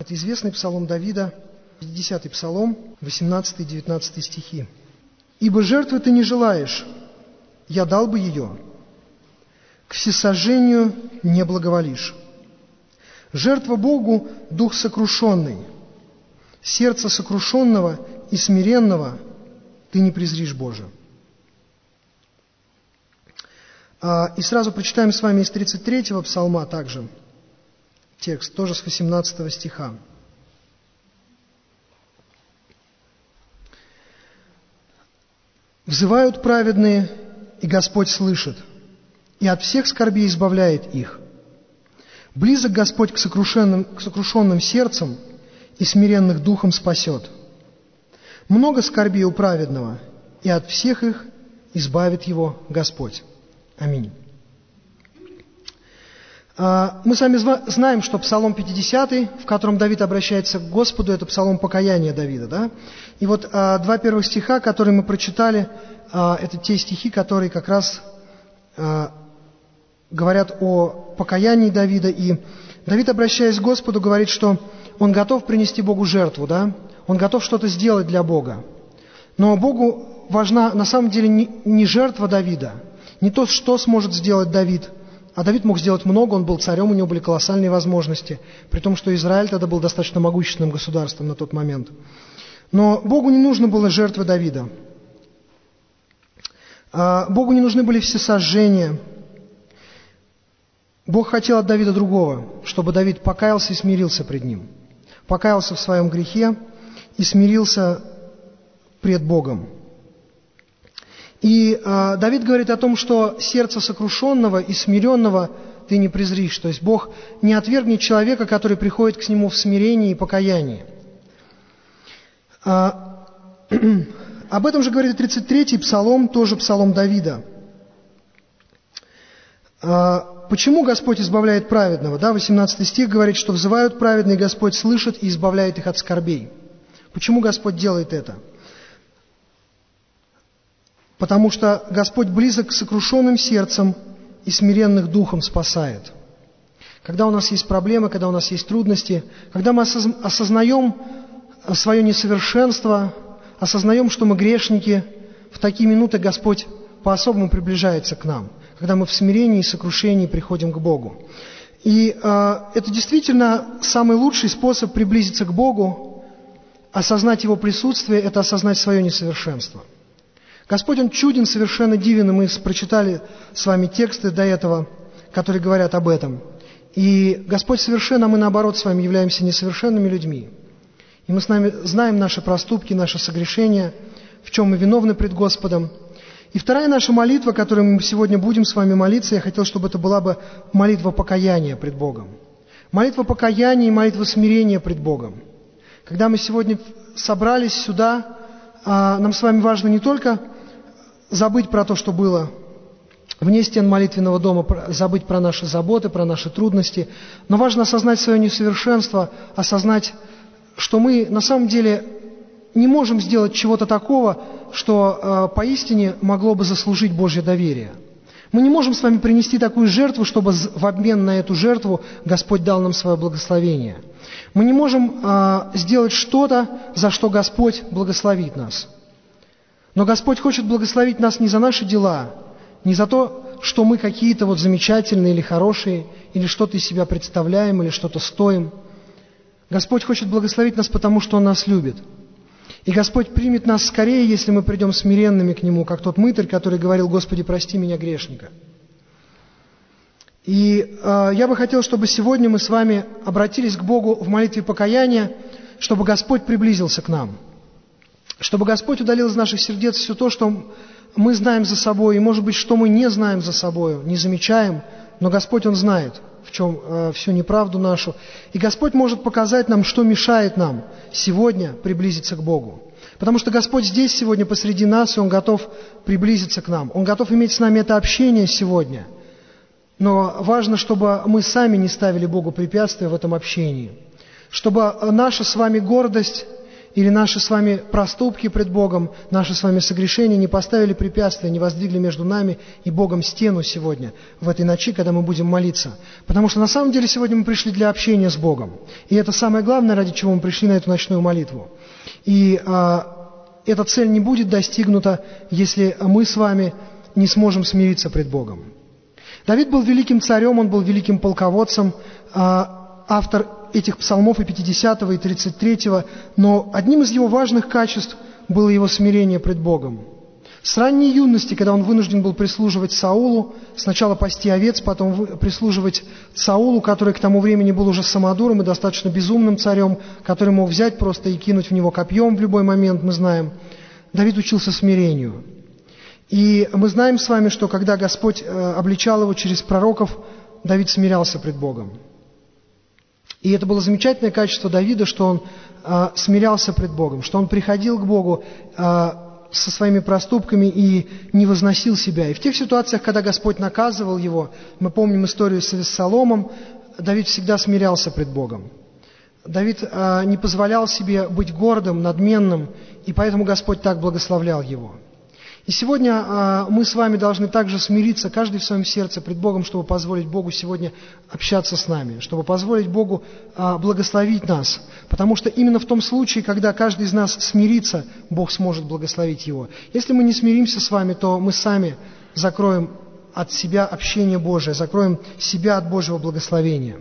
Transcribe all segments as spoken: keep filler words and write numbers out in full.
Это известный псалом Давида, пятидесятый псалом, восемнадцатый-девятнадцатый стихи. «Ибо жертвы ты не желаешь, я дал бы ее, к всесожжению не благоволишь. Жертва Богу – дух сокрушенный, сердце сокрушенного и смиренного ты не презришь, Боже». И сразу прочитаем с вами из тридцать третьего псалма также текст, тоже с восемнадцатого стиха. «Взывают праведные, и Господь слышит, и от всех скорбей избавляет их. Близок Господь к сокрушенным, к сокрушенным сердцам, и смиренных духом спасет. Много скорбей у праведного, и от всех их избавит его Господь». Аминь. Мы с вами знаем, что Псалом пятидесятый, в котором Давид обращается к Господу, это Псалом покаяния Давида, да? И вот два первых стиха, которые мы прочитали, это те стихи, которые как раз говорят о покаянии Давида. И Давид, обращаясь к Господу, говорит, что он готов принести Богу жертву, да? Он готов что-то сделать для Бога. Но Богу важна на самом деле не жертва Давида, не то, что сможет сделать Давид. А Давид мог сделать много, он был царем, у него были колоссальные возможности, при том, что Израиль тогда был достаточно могущественным государством на тот момент. Но Богу не нужно было жертвы Давида. Богу не нужны были всесожжения. Бог хотел от Давида другого, чтобы Давид покаялся и смирился пред Ним. Покаялся в своем грехе и смирился пред Богом. И э, Давид говорит о том, что сердце сокрушенного и смиренного ты не презришь. То есть Бог не отвергнет человека, который приходит к Нему в смирении и покаянии. А, об этом же говорит тридцать третий псалом, тоже псалом Давида. А, почему Господь избавляет праведного? Да, восемнадцатый стих говорит, что взывают праведные, Господь слышит и избавляет их от скорбей. Почему Господь делает это? Потому что Господь близок к сокрушенным сердцам и смиренных духом спасает. Когда у нас есть проблемы, когда у нас есть трудности, когда мы осознаем свое несовершенство, осознаем, что мы грешники, в такие минуты Господь по-особому приближается к нам, когда мы в смирении и сокрушении приходим к Богу. И э, это действительно самый лучший способ приблизиться к Богу, осознать Его присутствие, это осознать свое несовершенство. Господь, Он чуден, совершенно дивен, и мы прочитали с вами тексты до этого, которые говорят об этом. И Господь совершен, а мы, наоборот, с вами являемся несовершенными людьми. И мы с нами знаем наши проступки, наши согрешения, в чем мы виновны пред Господом. И вторая наша молитва, которой мы сегодня будем с вами молиться, я хотел, чтобы это была бы молитва покаяния пред Богом. Молитва покаяния и молитва смирения пред Богом. Когда мы сегодня собрались сюда, нам с вами важно не только забыть про то, что было вне стен молитвенного дома, забыть про наши заботы, про наши трудности, но важно осознать свое несовершенство, осознать, что мы на самом деле не можем сделать чего-то такого, что э, поистине могло бы заслужить Божье доверие. Мы не можем с вами принести такую жертву, чтобы в обмен на эту жертву Господь дал нам свое благословение. Мы не можем э, сделать что-то, за что Господь благословит нас. Но Господь хочет благословить нас не за наши дела, не за то, что мы какие-то вот замечательные или хорошие, или что-то из себя представляем, или что-то стоим. Господь хочет благословить нас, потому что Он нас любит. И Господь примет нас скорее, если мы придем смиренными к Нему, как тот мытарь, который говорил: «Господи, прости меня, грешника». И э, я бы хотел, чтобы сегодня мы с вами обратились к Богу в молитве покаяния, чтобы Господь приблизился к нам. Чтобы Господь удалил из наших сердец все то, что мы знаем за собой, и, может быть, что мы не знаем за собой, не замечаем, но Господь, Он знает, в чем э, всю неправду нашу. И Господь может показать нам, что мешает нам сегодня приблизиться к Богу. Потому что Господь здесь сегодня посреди нас, и Он готов приблизиться к нам. Он готов иметь с нами это общение сегодня. Но важно, чтобы мы сами не ставили Богу препятствия в этом общении. Чтобы наша с вами гордость или наши с вами проступки пред Богом, наши с вами согрешения не поставили препятствия, не воздвигли между нами и Богом стену сегодня, в этой ночи, когда мы будем молиться. Потому что на самом деле сегодня мы пришли для общения с Богом. И это самое главное, ради чего мы пришли на эту ночную молитву. И а, эта цель не будет достигнута, если мы с вами не сможем смириться пред Богом. Давид был великим царем, он был великим полководцем, а, автор этих псалмов и пятидесятого, и тридцать третьего, но одним из его важных качеств было его смирение пред Богом. С ранней юности, когда он вынужден был прислуживать Саулу, сначала пасти овец, потом прислуживать Саулу, который к тому времени был уже самодуром и достаточно безумным царем, который мог взять просто и кинуть в него копьем в любой момент, мы знаем, Давид учился смирению. И мы знаем с вами, что когда Господь обличал его через пророков, Давид смирялся пред Богом. И это было замечательное качество Давида, что он а, смирялся пред Богом, что он приходил к Богу а, со своими проступками и не возносил себя. И в тех ситуациях, когда Господь наказывал его, мы помним историю с Авессаломом, Давид всегда смирялся пред Богом. Давид а, не позволял себе быть гордым, надменным, и поэтому Господь так благословлял его. И сегодня а, мы с вами должны также смириться, каждый в своем сердце пред Богом, чтобы позволить Богу сегодня общаться с нами, чтобы позволить Богу а, благословить нас. Потому что именно в том случае, когда каждый из нас смирится, Бог сможет благословить его. Если мы не смиримся с вами, то мы сами закроем от себя общение Божие, закроем себя от Божьего благословения.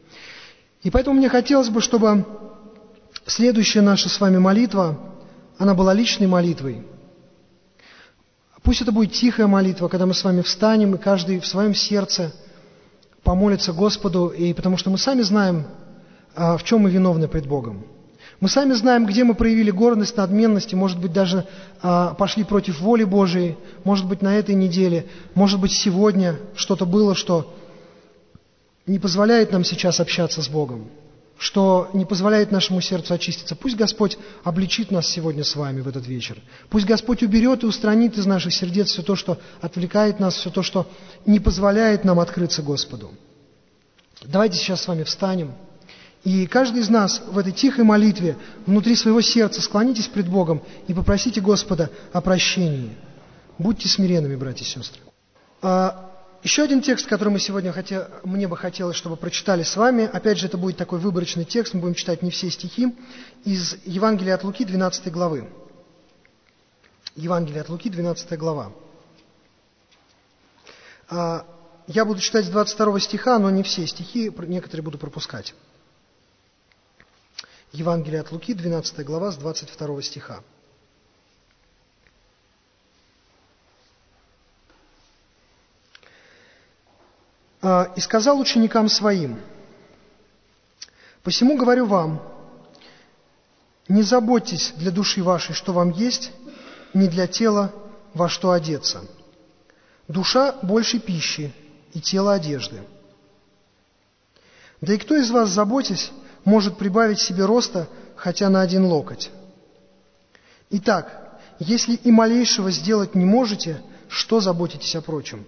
И поэтому мне хотелось бы, чтобы следующая наша с вами молитва, она была личной молитвой. Пусть это будет тихая молитва, когда мы с вами встанем, и каждый в своем сердце помолится Господу, и потому что мы сами знаем, в чем мы виновны пред Богом. Мы сами знаем, где мы проявили гордость, надменность, и, может быть, даже пошли против воли Божией, может быть, на этой неделе, может быть, сегодня что-то было, что не позволяет нам сейчас общаться с Богом, что не позволяет нашему сердцу очиститься. Пусть Господь обличит нас сегодня с вами в этот вечер. Пусть Господь уберет и устранит из наших сердец все то, что отвлекает нас, все то, что не позволяет нам открыться Господу. Давайте сейчас с вами встанем. И каждый из нас в этой тихой молитве внутри своего сердца склонитесь пред Богом и попросите Господа о прощении. Будьте смиренными, братья и сестры. Еще один текст, который мы сегодня хотел, мне бы хотелось, чтобы прочитали с вами. Опять же, это будет такой выборочный текст, мы будем читать не все стихи. Из Евангелия от Луки, двенадцатой главы. Евангелие от Луки, двенадцатая глава. Я буду читать с двадцать второго стиха, но не все стихи, некоторые буду пропускать. Евангелие от Луки, двенадцатая глава, с двадцать второго стиха. «И сказал ученикам своим: посему говорю вам, не заботьтесь для души вашей, что вам есть, не для тела, во что одеться. Душа больше пищи, и тело одежды. Да и кто из вас, заботясь, может прибавить себе роста хотя на один локоть? Итак, если и малейшего сделать не можете, что заботитесь о прочем?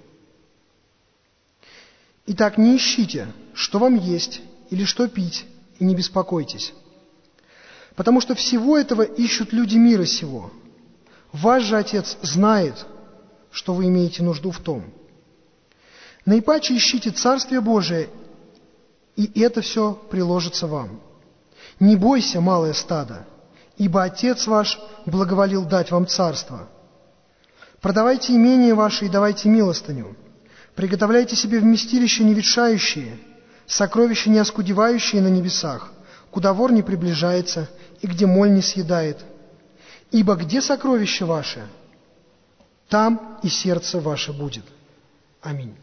Итак, не ищите, что вам есть или что пить, и не беспокойтесь. Потому что всего этого ищут люди мира сего. Ваш же Отец знает, что вы имеете нужду в том. Наипаче ищите Царствие Божие, и это все приложится вам. Не бойся, малое стадо, ибо Отец ваш благоволил дать вам царство. Продавайте имение ваше и давайте милостыню. Приготовляйте себе вместилища не ветшающие, сокровища не оскудевающие на небесах, куда вор не приближается и где моль не съедает. Ибо где сокровище ваше, там и сердце ваше будет. Аминь».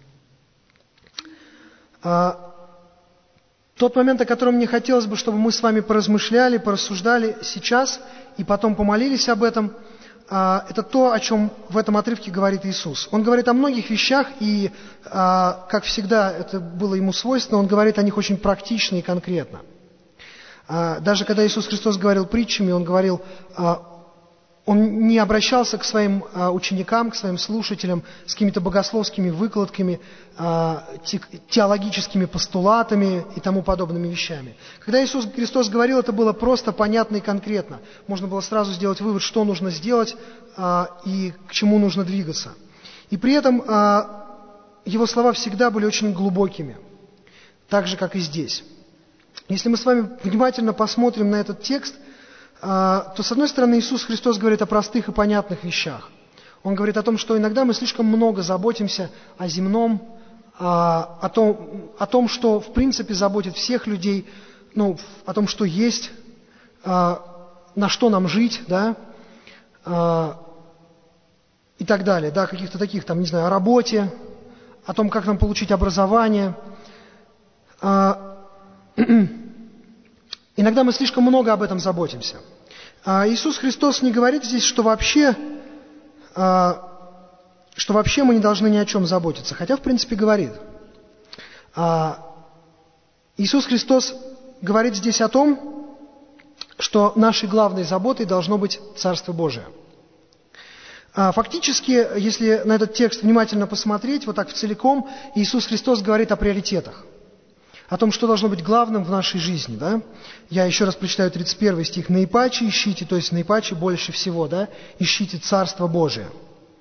А, тот момент, о котором мне хотелось бы, чтобы мы с вами поразмышляли, порассуждали сейчас и потом помолились об этом, это то, о чем в этом отрывке говорит Иисус. Он говорит о многих вещах, и, как всегда это было ему свойственно, он говорит о них очень практично и конкретно. Даже когда Иисус Христос говорил притчами, он говорил, Он не обращался к своим ученикам, к своим слушателям с какими-то богословскими выкладками, теологическими постулатами и тому подобными вещами. Когда Иисус Христос говорил, это было просто, понятно и конкретно. Можно было сразу сделать вывод, что нужно сделать и к чему нужно двигаться. И при этом Его слова всегда были очень глубокими, так же, как и здесь. Если мы с вами внимательно посмотрим на этот текст, то, с одной стороны, Иисус Христос говорит о простых и понятных вещах. Он говорит о том, что иногда мы слишком много заботимся о земном, о том, о том, что в принципе заботит всех людей, ну, о том, что есть, на что нам жить, да, и так далее, да, каких-то таких, там, не знаю, о работе, о том, как нам получить образование. Иногда мы слишком много об этом заботимся. Иисус Христос не говорит здесь, что вообще, что вообще мы не должны ни о чем заботиться, хотя в принципе говорит. Иисус Христос говорит здесь о том, что нашей главной заботой должно быть Царство Божие. Фактически, если на этот текст внимательно посмотреть, вот так в целиком, Иисус Христос говорит о приоритетах. О том, что должно быть главным в нашей жизни, да? Я еще раз прочитаю тридцать первый стих. «Наипаче ищите», то есть наипаче больше всего, да? «Ищите Царство Божие».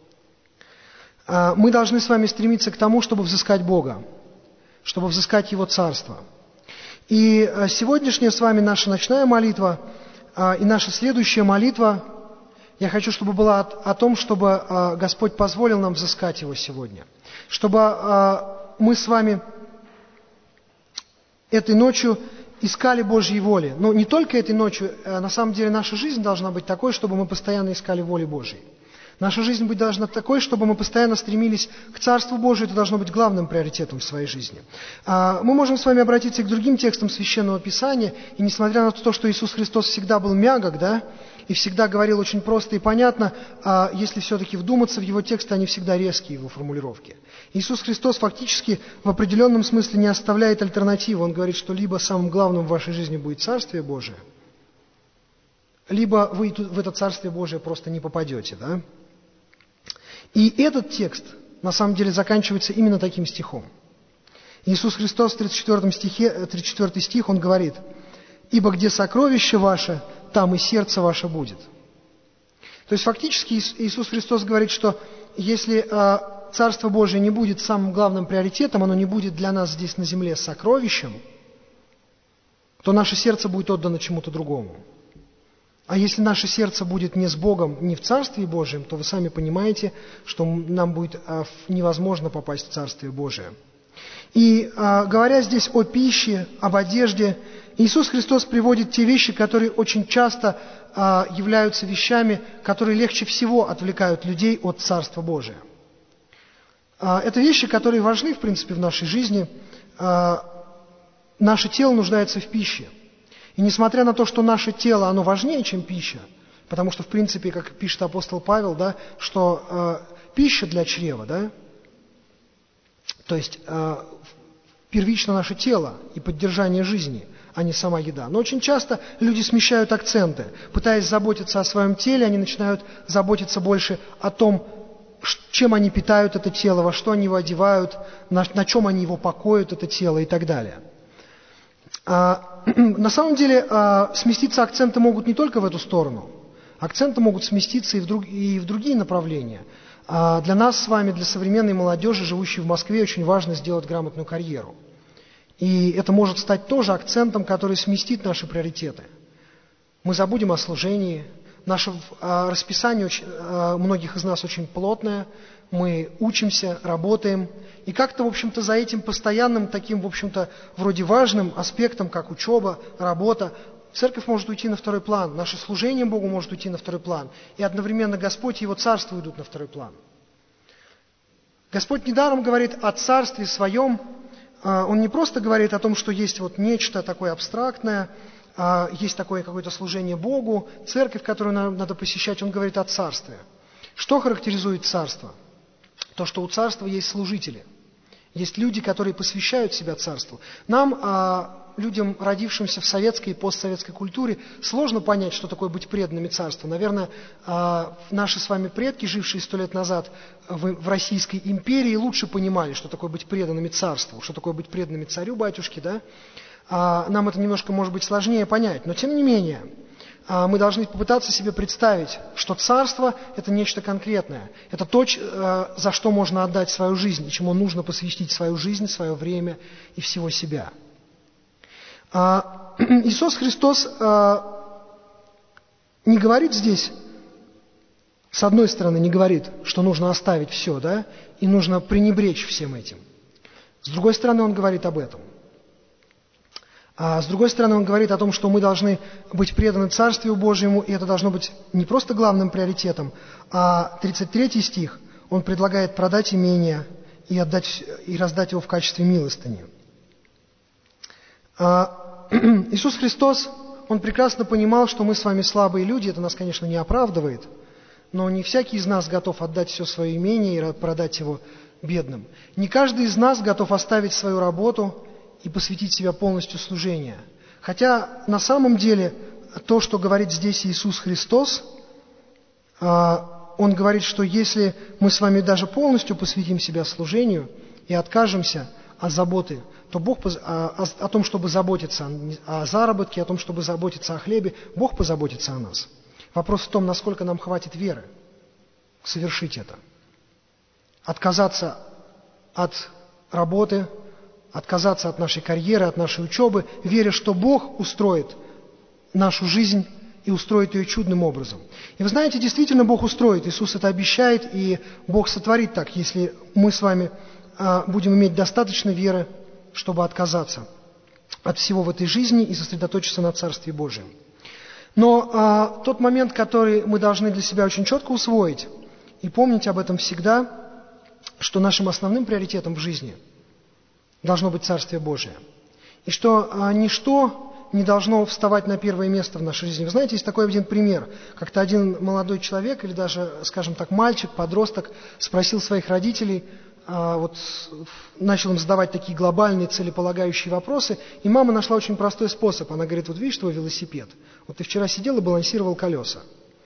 Мы должны с вами стремиться к тому, чтобы взыскать Бога, чтобы взыскать Его Царство. И сегодняшняя с вами наша ночная молитва и наша следующая молитва, я хочу, чтобы была о том, чтобы Господь позволил нам взыскать Его сегодня. Чтобы мы с вами этой ночью искали Божьей воли. Но не только этой ночью, на самом деле наша жизнь должна быть такой, чтобы мы постоянно искали воли Божьей. Наша жизнь быть должна такой, чтобы мы постоянно стремились к Царству Божию, это должно быть главным приоритетом в своей жизни. Мы можем с вами обратиться и к другим текстам Священного Писания, и несмотря на то, что Иисус Христос всегда был мягок, да, и всегда говорил очень просто и понятно, а если все-таки вдуматься в Его тексты, они всегда резкие, Его формулировки. Иисус Христос фактически в определенном смысле не оставляет альтернативы. Он говорит, что либо самым главным в вашей жизни будет Царствие Божие, либо вы в это Царствие Божие просто не попадете. Да? И этот текст на самом деле заканчивается именно таким стихом. Иисус Христос в тридцать четвёртом стихе, тридцать четвёртый стих, Он говорит: «Ибо где сокровище ваше, там и сердце ваше будет». То есть фактически Иисус Христос говорит, что если э, Царство Божие не будет самым главным приоритетом, оно не будет для нас здесь на земле сокровищем, то наше сердце будет отдано чему-то другому. А если наше сердце будет не с Богом, не в Царстве Божьем, то вы сами понимаете, что нам будет э, невозможно попасть в Царствие Божие. И э, говоря здесь о пище, об одежде, Иисус Христос приводит те вещи, которые очень часто э, являются вещами, которые легче всего отвлекают людей от Царства Божия. Э, это вещи, которые важны, в принципе, в нашей жизни. Э, наше тело нуждается в пище. И несмотря на то, что наше тело, оно важнее, чем пища, потому что, в принципе, как пишет апостол Павел, да, что э, пища для чрева, да, то есть э, первично наше тело и поддержание жизни, а не сама еда. Но очень часто люди смещают акценты. Пытаясь заботиться о своем теле, они начинают заботиться больше о том, чем они питают это тело, во что они его одевают, на, на чем они его покоят, это тело и так далее. А, на самом деле а, сместиться акценты могут не только в эту сторону. Акценты могут сместиться и в, друг, и в другие направления. А для нас с вами, для современной молодежи, живущей в Москве, очень важно сделать грамотную карьеру. И это может стать тоже акцентом, который сместит наши приоритеты. Мы забудем о служении. Наше а, расписание очень, а, многих из нас очень плотное. Мы учимся, работаем. И как-то, в общем-то, за этим постоянным таким, в общем-то, вроде важным аспектом, как учеба, работа, церковь может уйти на второй план, наше служение Богу может уйти на второй план, и одновременно Господь и Его Царство уйдут на второй план. Господь недаром говорит о Царстве Своем. Он не просто говорит о том, что есть вот нечто такое абстрактное, есть такое какое-то служение Богу, церковь, которую нам надо посещать. Он говорит о Царстве. Что характеризует Царство? То, что у Царства есть служители. Есть люди, которые посвящают себя Царству. Нам, людям, родившимся в советской и постсоветской культуре, сложно понять, что такое быть преданными царству. Наверное, а, наши с вами предки, жившие сто лет назад в, в Российской империи, лучше понимали, что такое быть преданными царству, что такое быть преданными царю-батюшке, да? А, нам это немножко, может быть, сложнее понять, но тем не менее, а, мы должны попытаться себе представить, что царство – это нечто конкретное, это то, а, за что можно отдать свою жизнь, и чему нужно посвятить свою жизнь, свое время и всего себя. А, Иисус Христос а, не говорит здесь, с одной стороны, не говорит, что нужно оставить все, да, и нужно пренебречь всем этим. С другой стороны, Он говорит об этом. А с другой стороны, Он говорит о том, что мы должны быть преданы Царствию Божьему, и это должно быть не просто главным приоритетом, а тридцать третий стих, Он предлагает продать имение и, отдать, и раздать его в качестве милостыни. А Иисус Христос, Он прекрасно понимал, что мы с вами слабые люди, это нас, конечно, не оправдывает, но не всякий из нас готов отдать все свое имение и продать его бедным. Не каждый из нас готов оставить свою работу и посвятить себя полностью служению. Хотя на самом деле то, что говорит здесь Иисус Христос, Он говорит, что если мы с вами даже полностью посвятим себя служению и откажемся от заботы, то Бог о, о том, чтобы заботиться о заработке, о том, чтобы заботиться о хлебе, Бог позаботится о нас. Вопрос в том, насколько нам хватит веры совершить это. Отказаться от работы, отказаться от нашей карьеры, от нашей учебы, веря, что Бог устроит нашу жизнь и устроит ее чудным образом. И вы знаете, действительно Бог устроит, Иисус это обещает, и Бог сотворит так, если мы с вами а, будем иметь достаточно веры, чтобы отказаться от всего в этой жизни и сосредоточиться на Царстве Божьем. Но а, тот момент, который мы должны для себя очень четко усвоить и помнить об этом всегда, что нашим основным приоритетом в жизни должно быть Царствие Божие. И что а, ничто не должно вставать на первое место в нашей жизни. Вы знаете, есть такой один пример. Как-то один молодой человек, или даже, скажем так, мальчик, подросток, спросил своих родителей, а, вот, начал им задавать такие глобальные, целеполагающие вопросы, и мама нашла очень простой способ. Она говорит, вот видишь твой велосипед? Вот ты вчера сидел и балансировал колеса.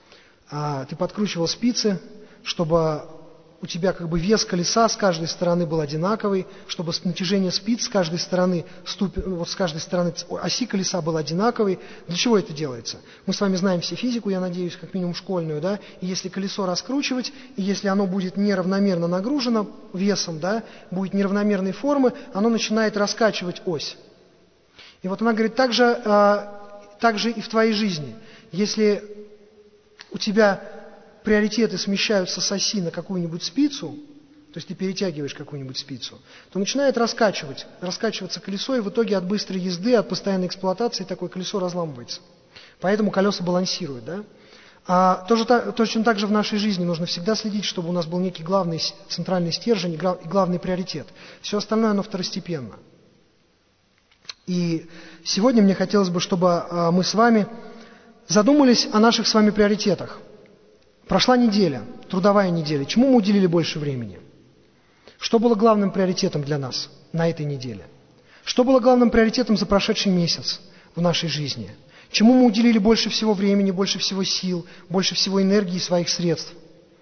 А, ты подкручивал спицы, чтобы у тебя как бы вес колеса с каждой стороны был одинаковый, чтобы натяжение спиц с каждой стороны, ступ... вот с каждой стороны оси колеса был одинаковый. Для чего это делается? Мы с вами знаем все физику, я надеюсь, как минимум школьную, да, и если колесо раскручивать, и если оно будет неравномерно нагружено весом, да, будет неравномерной формы, оно начинает раскачивать ось. И вот она говорит, так же, а, так же и в твоей жизни. Если у тебя приоритеты смещаются с оси на какую-нибудь спицу, то есть ты перетягиваешь какую-нибудь спицу, то начинает раскачивать, раскачиваться колесо, и в итоге от быстрой езды, от постоянной эксплуатации такое колесо разламывается. Поэтому колеса балансируют. Да? А тоже, точно так же в нашей жизни нужно всегда следить, чтобы у нас был некий главный центральный стержень и главный приоритет. Все остальное, оно второстепенно. И сегодня мне хотелось бы, чтобы мы с вами задумались о наших с вами приоритетах. Прошла неделя, трудовая неделя. Чему мы уделили больше времени? Что было главным приоритетом для нас на этой неделе? Что было главным приоритетом за прошедший месяц в нашей жизни? Чему мы уделили больше всего времени, больше всего сил, больше всего энергии и своих средств?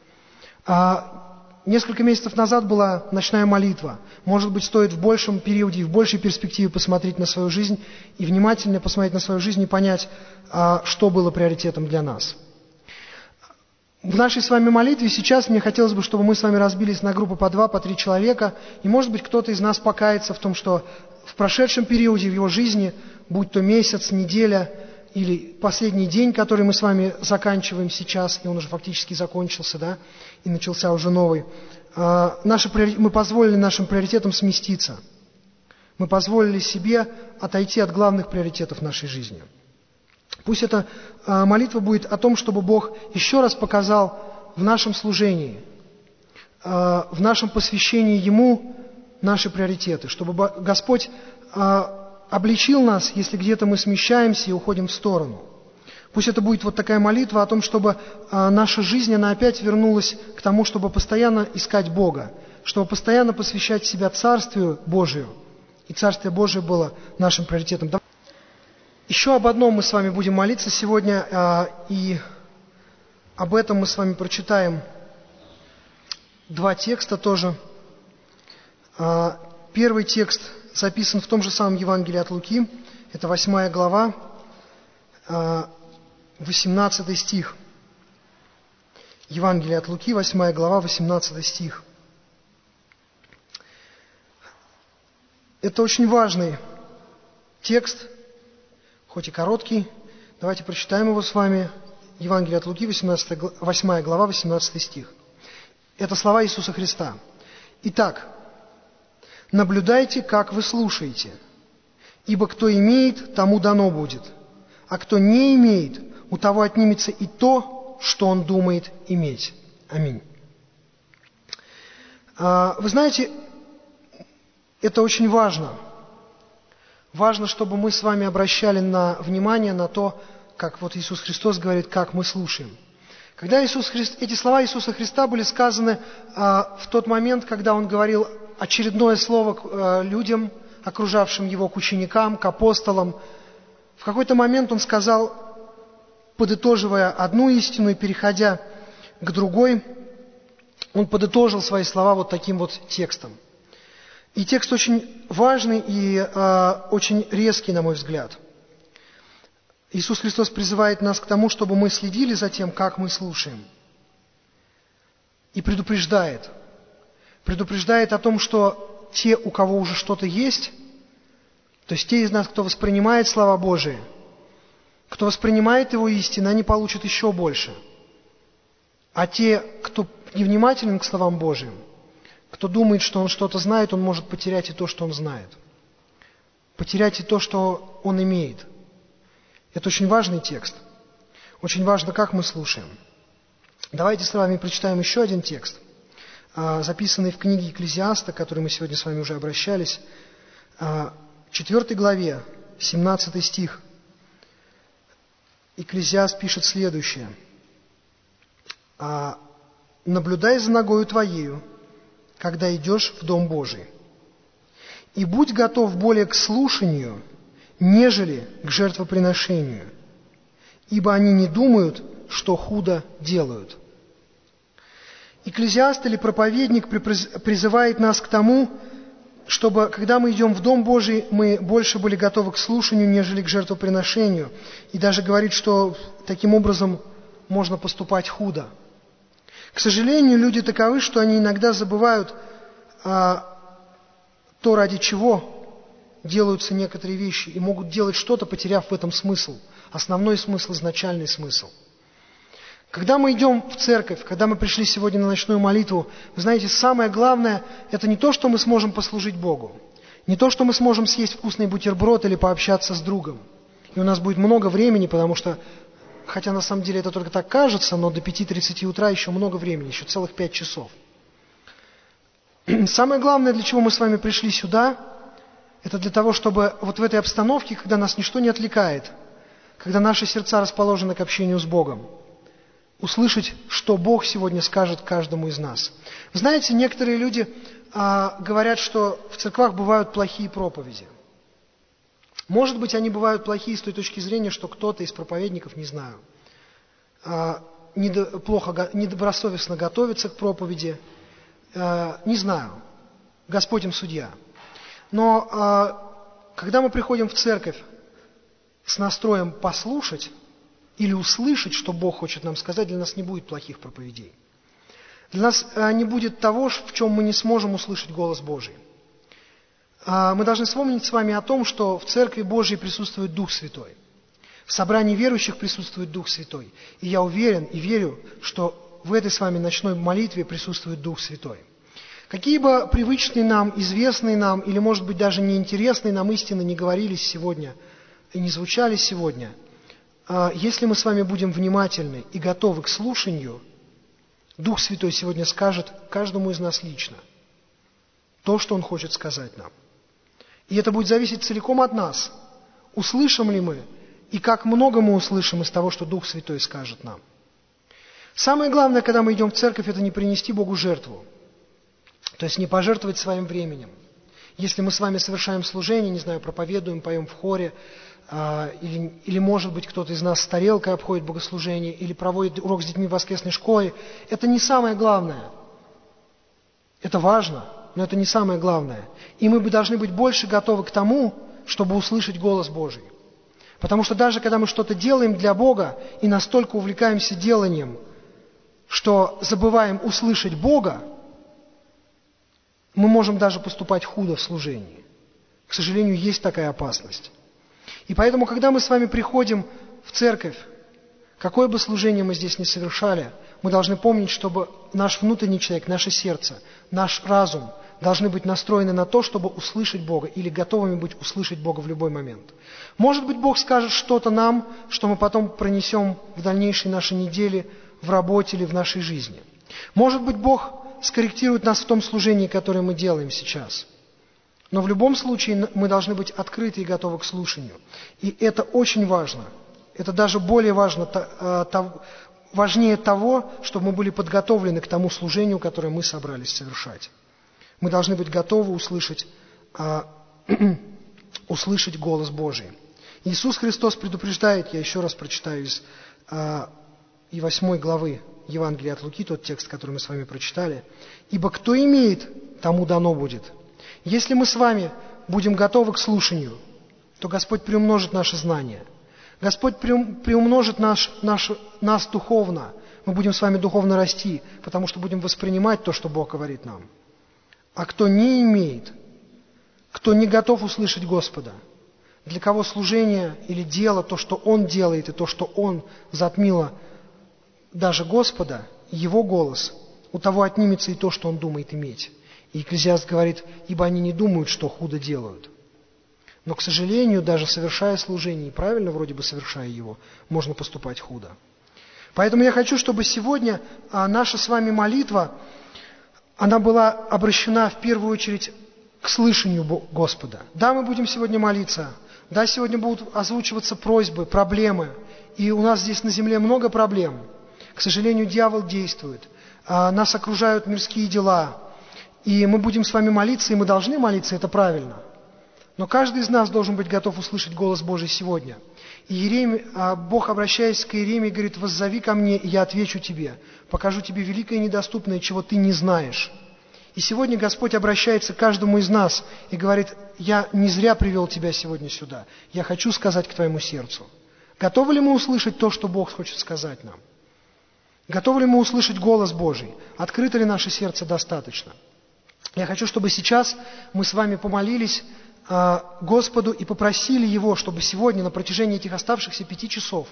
А несколько месяцев назад была ночная молитва. Может быть, стоит в большем периоде и в большей перспективе посмотреть на свою жизнь и внимательно посмотреть на свою жизнь и понять, а, что было приоритетом для нас. В нашей с вами молитве сейчас мне хотелось бы, чтобы мы с вами разбились на группы по два, по три человека, и, может быть, кто-то из нас покается в том, что в прошедшем периоде в его жизни, будь то месяц, неделя или последний день, который мы с вами заканчиваем сейчас, и он уже фактически закончился, да, и начался уже новый, наши, мы позволили нашим приоритетам сместиться. Мы позволили себе отойти от главных приоритетов нашей жизни. Пусть эта а, молитва будет о том, чтобы Бог еще раз показал в нашем служении, а, в нашем посвящении Ему наши приоритеты, чтобы Господь а, обличил нас, если где-то мы смещаемся и уходим в сторону. Пусть это будет вот такая молитва о том, чтобы а, наша жизнь, она опять вернулась к тому, чтобы постоянно искать Бога, чтобы постоянно посвящать себя Царствию Божию, и Царствие Божие было нашим приоритетом. Еще об одном мы с вами будем молиться сегодня, и об этом мы с вами прочитаем два текста тоже. Первый текст записан в том же самом Евангелии от Луки, это восьмая глава, восемнадцатый стих. Евангелие от Луки, восьмая глава, восемнадцатый стих. Это очень важный текст, хоть и короткий. Давайте прочитаем его с вами. Евангелие от Луки, восьмая глава, восемнадцатый стих. Это слова Иисуса Христа. «Итак, наблюдайте, как вы слушаете, ибо кто имеет, тому дано будет, а кто не имеет, у того отнимется и то, что он думает иметь». Аминь. Вы знаете, это очень важно. Важно, чтобы мы с вами обращали на внимание на то, как вот Иисус Христос говорит, как мы слушаем. Когда Иисус Христ, эти слова Иисуса Христа были сказаны а, в тот момент, когда Он говорил очередное слово к а, людям, окружавшим Его, к ученикам, к апостолам. В какой-то момент Он сказал, подытоживая одну истину и переходя к другой, Он подытожил свои слова вот таким вот текстом. И текст очень важный и э, очень резкий, на мой взгляд. Иисус Христос призывает нас к тому, чтобы мы следили за тем, как мы слушаем. И предупреждает. Предупреждает о том, что те, у кого уже что-то есть, то есть те из нас, кто воспринимает слова Божии, кто воспринимает Его истины, они получат еще больше. А те, кто невнимателен к словам Божьим, кто думает, что он что-то знает, он может потерять и то, что он знает. Потерять и то, что он имеет. Это очень важный текст. Очень важно, как мы слушаем. Давайте с вами прочитаем еще один текст, записанный в книге Экклезиаста, к которой мы сегодня с вами уже обращались. В четвёртой главе, семнадцатый стих. Экклезиаст пишет следующее. «Наблюдай за ногою твоею, когда идешь в Дом Божий, и будь готов более к слушанию, нежели к жертвоприношению, ибо они не думают, что худо делают». Экклезиаст или проповедник призывает нас к тому, чтобы, когда мы идем в Дом Божий, мы больше были готовы к слушанию, нежели к жертвоприношению. И даже говорит, что таким образом можно поступать худо. К сожалению, люди таковы, что они иногда забывают а, то, ради чего делаются некоторые вещи, и могут делать что-то, потеряв в этом смысл, основной смысл, изначальный смысл. Когда мы идем в церковь, когда мы пришли сегодня на ночную молитву, вы знаете, самое главное, это не то, что мы сможем послужить Богу, не то, что мы сможем съесть вкусный бутерброд или пообщаться с другом, и у нас будет много времени, потому что хотя на самом деле это только так кажется, но до пяти тридцати утра еще много времени, еще целых пять часов. Самое главное, для чего мы с вами пришли сюда, это для того, чтобы вот в этой обстановке, когда нас ничто не отвлекает, когда наши сердца расположены к общению с Богом, услышать, что Бог сегодня скажет каждому из нас. Вы знаете, некоторые люди а, говорят, что в церквах бывают плохие проповеди. Может быть, они бывают плохие с той точки зрения, что кто-то из проповедников, не знаю, недо, плохо, недобросовестно готовится к проповеди, не знаю, Господь им судья. Но когда мы приходим в церковь с настроем послушать или услышать, что Бог хочет нам сказать, для нас не будет плохих проповедей. Для нас не будет того, в чем мы не сможем услышать голос Божий. Мы должны вспомнить с вами о том, что в Церкви Божьей присутствует Дух Святой. В собрании верующих присутствует Дух Святой. И я уверен и верю, что в этой с вами ночной молитве присутствует Дух Святой. Какие бы привычные нам, известные нам, или, может быть, даже неинтересные нам истины не говорились сегодня и не звучали сегодня, если мы с вами будем внимательны и готовы к слушанию, Дух Святой сегодня скажет каждому из нас лично то, что Он хочет сказать нам. И это будет зависеть целиком от нас, услышим ли мы и как много мы услышим из того, что Дух Святой скажет нам. Самое главное, когда мы идем в церковь, это не принести Богу жертву, то есть не пожертвовать своим временем. Если мы с вами совершаем служение, не знаю, проповедуем, поем в хоре, или, или, может быть, кто-то из нас с тарелкой обходит богослужение, или проводит урок с детьми в воскресной школе. Это не самое главное. Это важно, но это не самое главное. И мы бы должны быть больше готовы к тому, чтобы услышать голос Божий. Потому что даже когда мы что-то делаем для Бога и настолько увлекаемся деланием, что забываем услышать Бога, мы можем даже поступать худо в служении. К сожалению, есть такая опасность. И поэтому, когда мы с вами приходим в церковь, какое бы служение мы здесь ни совершали, мы должны помнить, чтобы наш внутренний человек, наше сердце, наш разум должны быть настроены на то, чтобы услышать Бога или готовыми быть услышать Бога в любой момент. Может быть, Бог скажет что-то нам, что мы потом пронесем в дальнейшей нашей неделе в работе или в нашей жизни. Может быть, Бог скорректирует нас в том служении, которое мы делаем сейчас. Но в любом случае мы должны быть открыты и готовы к слушанию. И это очень важно. Это даже более важно, важнее того, чтобы мы были подготовлены к тому служению, которое мы собрались совершать. Мы должны быть готовы услышать, услышать голос Божий. Иисус Христос предупреждает, я еще раз прочитаю из и восьмой главы Евангелия от Луки, тот текст, который мы с вами прочитали. «Ибо кто имеет, тому дано будет». Если мы с вами будем готовы к слушанию, то Господь приумножит наши знания. Господь приумножит наш, наш, нас духовно. Мы будем с вами духовно расти, потому что будем воспринимать то, что Бог говорит нам. А кто не имеет, кто не готов услышать Господа, для кого служение или дело, то, что Он делает, и то, что Он затмило даже Господа, Его голос, у того отнимется и то, что он думает иметь. И Экклезиаст говорит, ибо они не думают, что худо делают. Но, к сожалению, даже совершая служение, и правильно вроде бы совершая его, можно поступать худо. Поэтому я хочу, чтобы сегодня наша с вами молитва, она была обращена в первую очередь к слышанию Господа. Да, мы будем сегодня молиться, да, сегодня будут озвучиваться просьбы, проблемы, и у нас здесь на земле много проблем. К сожалению, дьявол действует, нас окружают мирские дела, и мы будем с вами молиться, и мы должны молиться, это правильно. Но каждый из нас должен быть готов услышать голос Божий сегодня. И Иеремия, Бог, обращаясь к Иеремии, говорит, «Воззови ко мне, и я отвечу тебе, покажу тебе великое и недоступное, чего ты не знаешь». И сегодня Господь обращается к каждому из нас и говорит, «Я не зря привел тебя сегодня сюда, я хочу сказать к твоему сердцу». Готовы ли мы услышать то, что Бог хочет сказать нам? Готовы ли мы услышать голос Божий? Открыто ли наше сердце достаточно? Я хочу, чтобы сейчас мы с вами помолились э, Господу и попросили Его, чтобы сегодня на протяжении этих оставшихся пяти часов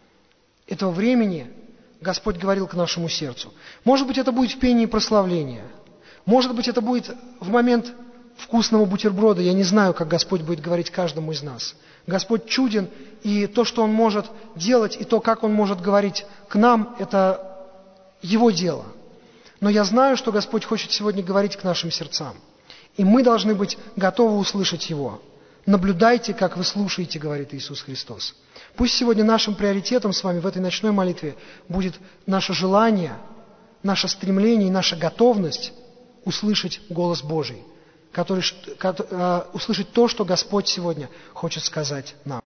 этого времени Господь говорил к нашему сердцу. Может быть, это будет в пении прославления. Может быть, это будет в момент вкусного бутерброда. Я не знаю, как Господь будет говорить каждому из нас. Господь чуден, и то, что Он может делать, и то, как Он может говорить к нам, это Его дело. Но я знаю, что Господь хочет сегодня говорить к нашим сердцам. И мы должны быть готовы услышать Его. Наблюдайте, как вы слушаете, говорит Иисус Христос. Пусть сегодня нашим приоритетом с вами в этой ночной молитве будет наше желание, наше стремление и наша готовность услышать голос Божий, который, услышать то, что Господь сегодня хочет сказать нам.